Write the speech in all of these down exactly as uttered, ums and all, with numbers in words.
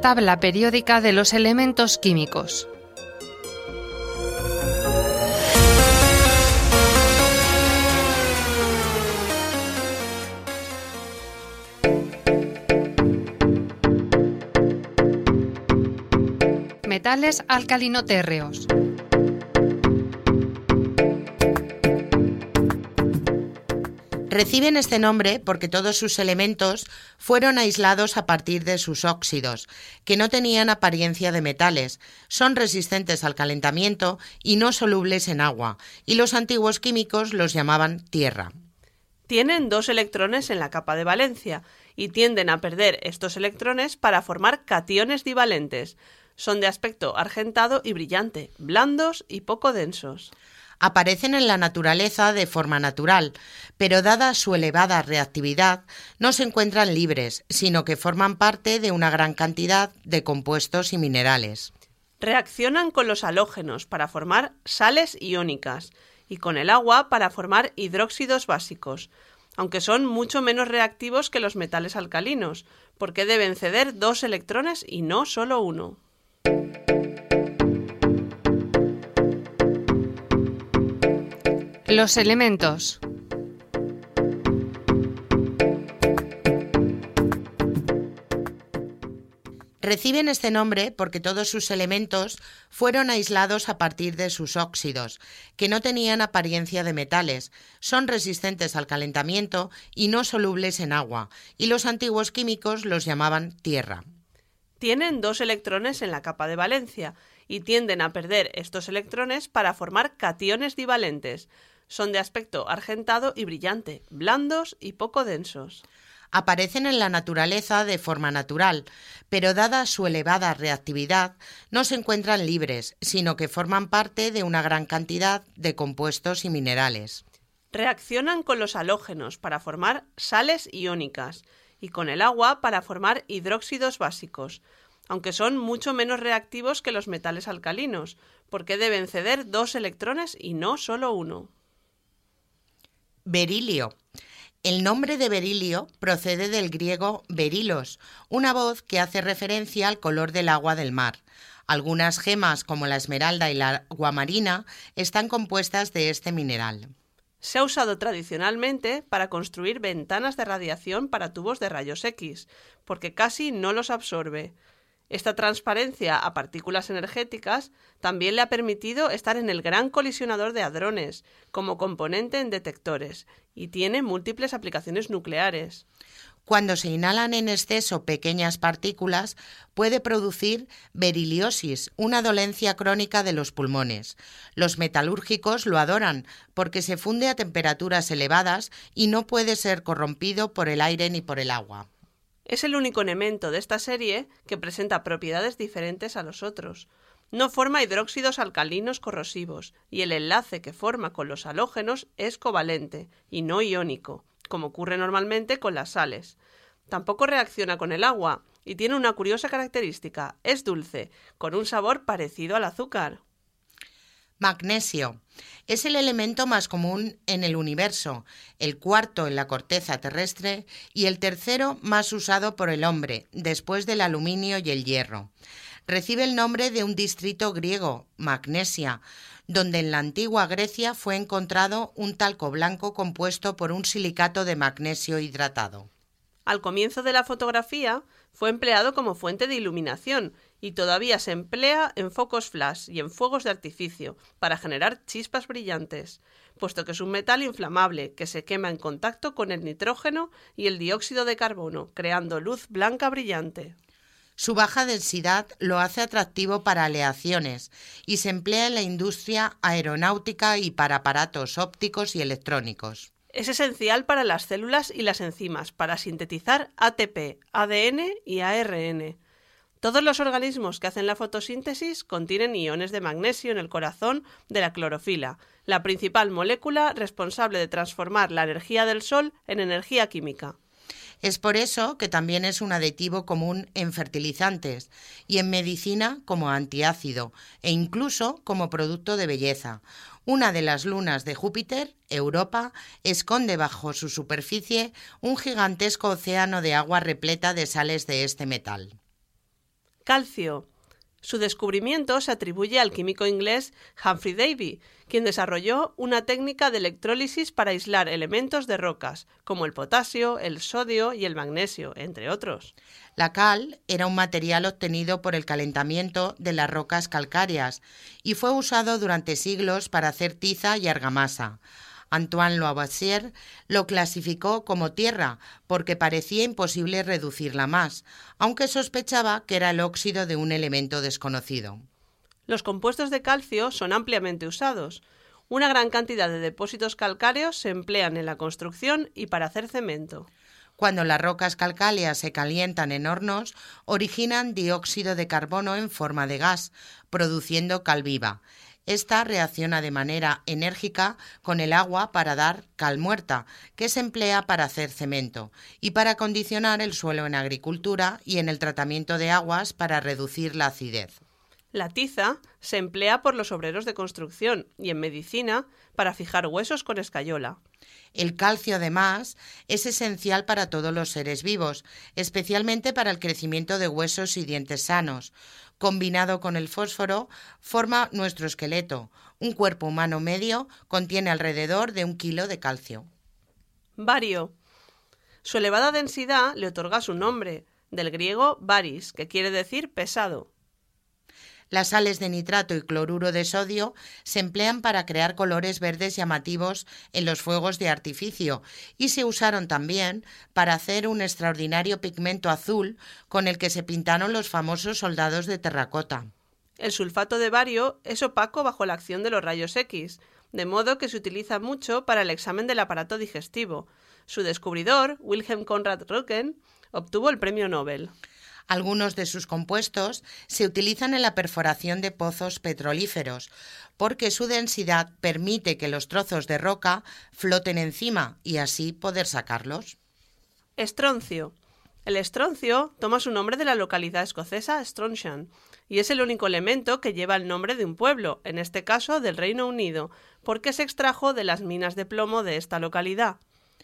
tabla periódica de los elementos químicos. Metales alcalinotérreos. Reciben este nombre porque todos sus elementos fueron aislados a partir de sus óxidos, que no tenían apariencia de metales, son resistentes al calentamiento y no solubles en agua, y los antiguos químicos los llamaban tierra. Tienen dos electrones en la capa de valencia y tienden a perder estos electrones para formar cationes divalentes. Son de aspecto argentado y brillante, blandos y poco densos. Aparecen en la naturaleza de forma natural, pero dada su elevada reactividad, no se encuentran libres, sino que forman parte de una gran cantidad de compuestos y minerales. Reaccionan con los halógenos para formar sales iónicas y con el agua para formar hidróxidos básicos, aunque son mucho menos reactivos que los metales alcalinos, porque deben ceder dos electrones y no solo uno. Los elementos. Reciben este nombre porque todos sus elementos fueron aislados a partir de sus óxidos, que no tenían apariencia de metales, son resistentes al calentamiento y no solubles en agua, y los antiguos químicos los llamaban tierra. Tienen dos electrones en la capa de valencia y tienden a perder estos electrones para formar cationes divalentes. Son de aspecto argentado y brillante, blandos y poco densos. Aparecen en la naturaleza de forma natural, pero dada su elevada reactividad, no se encuentran libres, sino que forman parte de una gran cantidad de compuestos y minerales. Reaccionan con los halógenos para formar sales iónicas y con el agua para formar hidróxidos básicos, aunque son mucho menos reactivos que los metales alcalinos, porque deben ceder dos electrones y no solo uno. Berilio. El nombre de berilio procede del griego berilos, una voz que hace referencia al color del agua del mar. Algunas gemas, como la esmeralda y la aguamarina, están compuestas de este mineral. Se ha usado tradicionalmente para construir ventanas de radiación para tubos de rayos X, porque casi no los absorbe. Esta transparencia a partículas energéticas también le ha permitido estar en el Gran Colisionador de Hadrones como componente en detectores y tiene múltiples aplicaciones nucleares. Cuando se inhalan en exceso pequeñas partículas, puede producir beriliosis, una dolencia crónica de los pulmones. Los metalúrgicos lo adoran porque se funde a temperaturas elevadas y no puede ser corrompido por el aire ni por el agua. Es el único elemento de esta serie que presenta propiedades diferentes a los otros. No forma hidróxidos alcalinos corrosivos y el enlace que forma con los halógenos es covalente y no iónico, como ocurre normalmente con las sales. Tampoco reacciona con el agua y tiene una curiosa característica: es dulce, con un sabor parecido al azúcar. Magnesio. Es el elemento más común en el universo, el cuarto en la corteza terrestre y el tercero más usado por el hombre, después del aluminio y el hierro. Recibe el nombre de un distrito griego, Magnesia, donde en la antigua Grecia fue encontrado un talco blanco compuesto por un silicato de magnesio hidratado. Al comienzo de la fotografía fue empleado como fuente de iluminación y todavía se emplea en focos flash y en fuegos de artificio para generar chispas brillantes, puesto que es un metal inflamable que se quema en contacto con el nitrógeno y el dióxido de carbono, creando luz blanca brillante. Su baja densidad lo hace atractivo para aleaciones y se emplea en la industria aeronáutica y para aparatos ópticos y electrónicos. Es esencial para las células y las enzimas para sintetizar A T P, A D N y A R N. Todos los organismos que hacen la fotosíntesis contienen iones de magnesio en el corazón de la clorofila, la principal molécula responsable de transformar la energía del sol en energía química. Es por eso que también es un aditivo común en fertilizantes y en medicina como antiácido e incluso como producto de belleza. Una de las lunas de Júpiter, Europa, esconde bajo su superficie un gigantesco océano de agua repleta de sales de este metal. Calcio. Su descubrimiento se atribuye al químico inglés Humphrey Davy, quien desarrolló una técnica de electrólisis para aislar elementos de rocas, como el potasio, el sodio y el magnesio, entre otros. La cal era un material obtenido por el calentamiento de las rocas calcáreas y fue usado durante siglos para hacer tiza y argamasa. Antoine Lavoisier lo clasificó como tierra porque parecía imposible reducirla más, aunque sospechaba que era el óxido de un elemento desconocido. Los compuestos de calcio son ampliamente usados. Una gran cantidad de depósitos calcáreos se emplean en la construcción y para hacer cemento. Cuando las rocas calcáreas se calientan en hornos, originan dióxido de carbono en forma de gas, produciendo cal viva. Esta reacciona de manera enérgica con el agua para dar cal muerta, que se emplea para hacer cemento, y para acondicionar el suelo en agricultura y en el tratamiento de aguas para reducir la acidez. La tiza se emplea por los obreros de construcción y en medicina para fijar huesos con escayola. El calcio, además, es esencial para todos los seres vivos, especialmente para el crecimiento de huesos y dientes sanos. Combinado con el fósforo, forma nuestro esqueleto. Un cuerpo humano medio contiene alrededor de un kilo de calcio. Bario. Su elevada densidad le otorga su nombre, del griego baris, que quiere decir pesado. Las sales de nitrato y cloruro de sodio se emplean para crear colores verdes llamativos en los fuegos de artificio y se usaron también para hacer un extraordinario pigmento azul con el que se pintaron los famosos soldados de terracota. El sulfato de bario es opaco bajo la acción de los rayos X, de modo que se utiliza mucho para el examen del aparato digestivo. Su descubridor, Wilhelm Conrad Röntgen, obtuvo el premio Nobel. Algunos de sus compuestos se utilizan en la perforación de pozos petrolíferos, porque su densidad permite que los trozos de roca floten encima y así poder sacarlos. Estroncio. El estroncio toma su nombre de la localidad escocesa Stronsham y es el único elemento que lleva el nombre de un pueblo, en este caso del Reino Unido, porque se extrajo de las minas de plomo de esta localidad.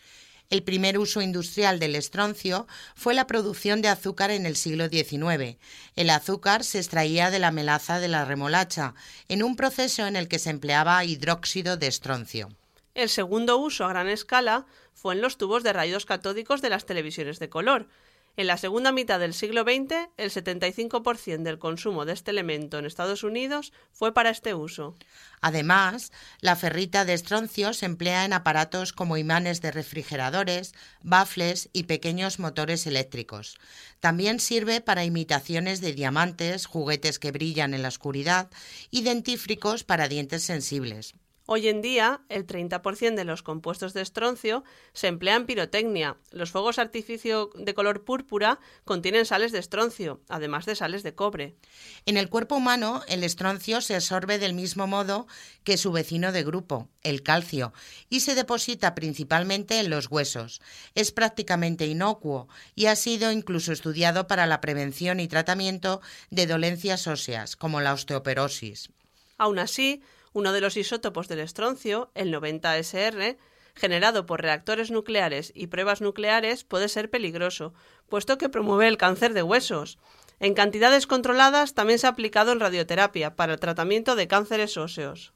El primer uso industrial del estroncio fue la producción de azúcar en el siglo diecinueve. El azúcar se extraía de la melaza de la remolacha, en un proceso en el que se empleaba hidróxido de estroncio. El segundo uso a gran escala fue en los tubos de rayos catódicos de las televisiones de color. En la segunda mitad del siglo veinte, el setenta y cinco por ciento del consumo de este elemento en Estados Unidos fue para este uso. Además, la ferrita de estroncio se emplea en aparatos como imanes de refrigeradores, bafles y pequeños motores eléctricos. También sirve para imitaciones de diamantes, juguetes que brillan en la oscuridad y dentífricos para dientes sensibles. Hoy en día, el treinta por ciento de los compuestos de estroncio se emplea en pirotecnia. Los fuegos artificio de color púrpura contienen sales de estroncio, además de sales de cobre. En el cuerpo humano, el estroncio se absorbe del mismo modo que su vecino de grupo, el calcio, y se deposita principalmente en los huesos. Es prácticamente inocuo y ha sido incluso estudiado para la prevención y tratamiento de dolencias óseas, como la osteoporosis. Aún así, uno de los isótopos del estroncio, el noventa ese erre, generado por reactores nucleares y pruebas nucleares, puede ser peligroso, puesto que promueve el cáncer de huesos. En cantidades controladas también se ha aplicado en radioterapia para el tratamiento de cánceres óseos.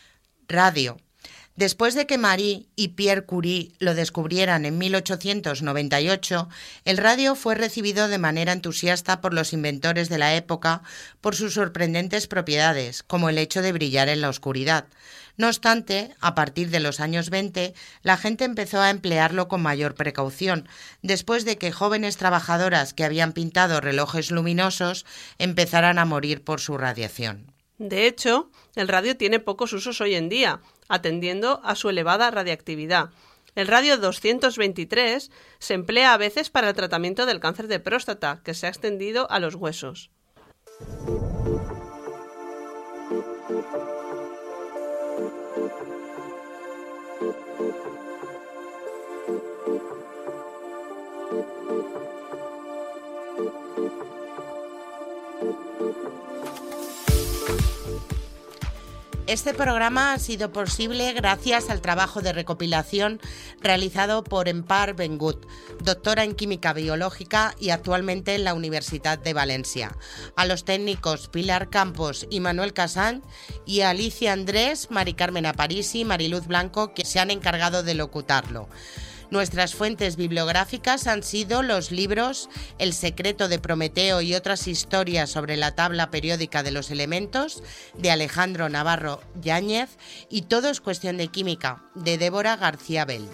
Radio. Después de que Marie y Pierre Curie lo descubrieran en mil ochocientos noventa y ocho, el radio fue recibido de manera entusiasta por los inventores de la época por sus sorprendentes propiedades, como el hecho de brillar en la oscuridad. No obstante, a partir de los años veinte, la gente empezó a emplearlo con mayor precaución, después de que jóvenes trabajadoras que habían pintado relojes luminosos empezaran a morir por su radiación. De hecho, el radio tiene pocos usos hoy en día, atendiendo a su elevada radiactividad. El radio doscientos veintitrés se emplea a veces para el tratamiento del cáncer de próstata, que se ha extendido a los huesos. Este programa ha sido posible gracias al trabajo de recopilación realizado por Empar Bengut, doctora en Química Biológica y actualmente en la Universidad de Valencia, a los técnicos Pilar Campos y Manuel Casán, y a Alicia Andrés, Mari Carmen Aparici y Mariluz Blanco, que se han encargado de locutarlo. Nuestras fuentes bibliográficas han sido los libros El secreto de Prometeo y otras historias sobre la tabla periódica de los elementos, de Alejandro Navarro Yáñez, y Todo es cuestión de química, de Débora García Bell.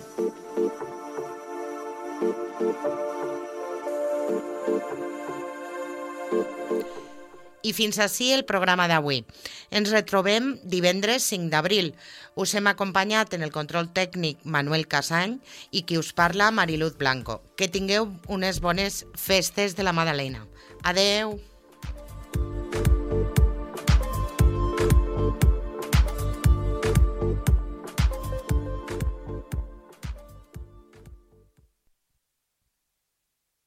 I fins ací el programa d'avui. Ens retrobem divendres cinc d'abril. Us hem acompanyat en el control tècnic Manuel Casany i qui us parla Mariluz Blanco. Que tingueu unes bones festes de la Madalena. Adeu!